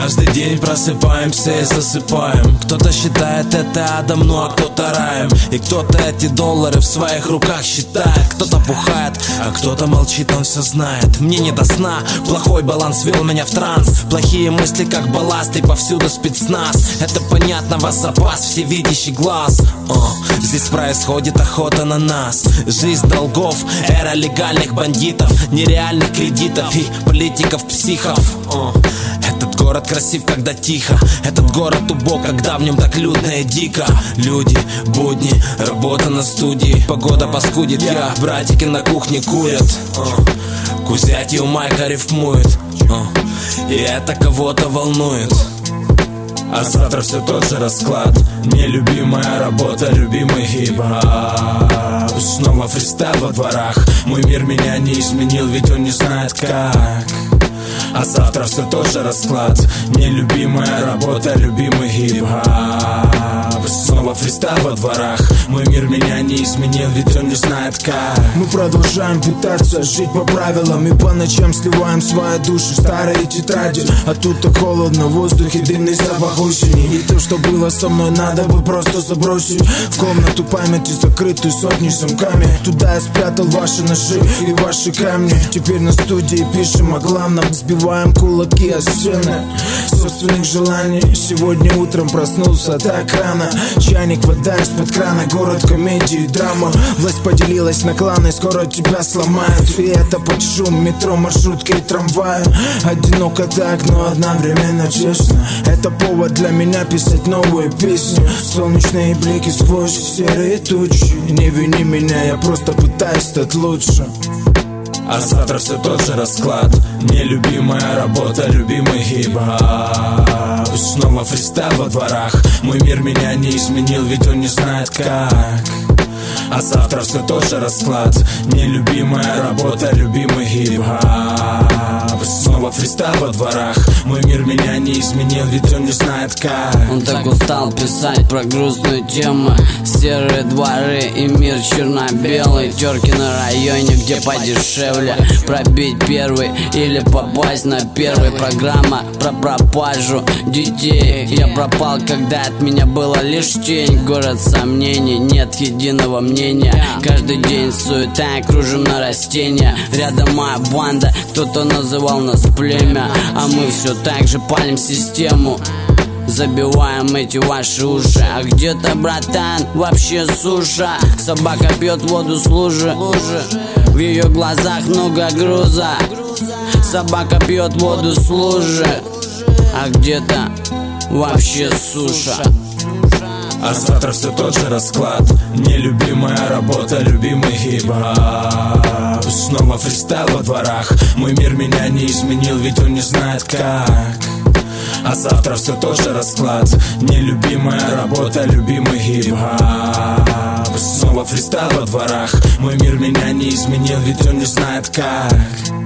Каждый день просыпаемся и засыпаем. Кто-то считает это адом, ну а кто-то раем. И кто-то эти доллары в своих руках считает. Кто-то пухает, а кто-то молчит, он все знает. Мне не до сна, плохой баланс вел меня в транс. Плохие мысли как балласт и повсюду спецназ. Это понятно, вас запас, всевидящий глаз. Здесь происходит охота на нас. Жизнь долгов, эра легальных бандитов, нереальных кредитов и политиков-психов. Этот город красив, когда тихо. Этот город убог, когда в нем так людно и дико. Люди, будни, работа на студии. Погода паскудит, братики на кухне курят. Кузяти у Майка рифмует. И это кого-то волнует. А завтра все тот же расклад. Нелюбимая работа, любимый хип-хоп. Снова фристайл во дворах. Мой мир меня не изменил, ведь он не знает как. А завтра все тот же расклад. Нелюбимая работа, любимый хип-хоп. Снова фристайл во дворах. Мой мир меня не изменил, ведь он не знает как. Мы продолжаем пытаться жить по правилам. И по ночам сливаем свои души в старые тетради. А тут так холодно, в воздухе дымный запах осени. И то, что было со мной, надо бы просто забросить в комнату памяти, закрытую сотни замками. Туда я спрятал ваши ножи и ваши камни. Теперь на студии пишем о главном. Сбиваем кулаки о стены собственных желаний. Сегодня утром проснулся так рано. Чайник, вода из-под крана. Город комедии, драма. Власть поделилась на кланы, скоро тебя сломают. И это под шум метро, маршрутки и трамвая. Одиноко так, но одновременно честно. Это повод для меня писать новые песни. Солнечные блики сквозь серые тучи. Не вини меня, я просто пытаюсь стать лучше. А завтра все тот же расклад. Нелюбимая работа, любимый хип-хоп. Снова фристайл во дворах. Мой мир меня не изменил, ведь он не знает как. А завтра все тот же расклад. Нелюбимая работа, любимый хип-хоп. Снова фристайл во дворах. Мой мир меня не изменил, ведь он не знает как. Он так устал писать про грустную тему. Серые дворы и мир черно-белый. Терки на районе, где подешевле. Пробить первый или попасть на первый. Программа про пропажу детей. Я пропал, когда от меня была лишь тень. Город сомнений, нет единого мнения. Каждый день суета, кружим на растения. Рядом моя банда, кто-то называл нас племя. А мы все так же палим систему. Забиваем эти ваши уши. А где-то, братан, вообще суша. Собака пьет воду с лужи. В ее глазах много груза. Собака пьет воду с лужи. А где-то вообще суша. А завтра все тот же расклад. Нелюбимая работа, любимый хип-хоп. Снова фристайл во дворах. Мой мир меня не изменил, ведь он не знает как. А завтра все тот же расклад. Нелюбимая работа, любимый хип-хоп. Снова фристайл во дворах. Мой мир меня не изменил, ведь он не знает как.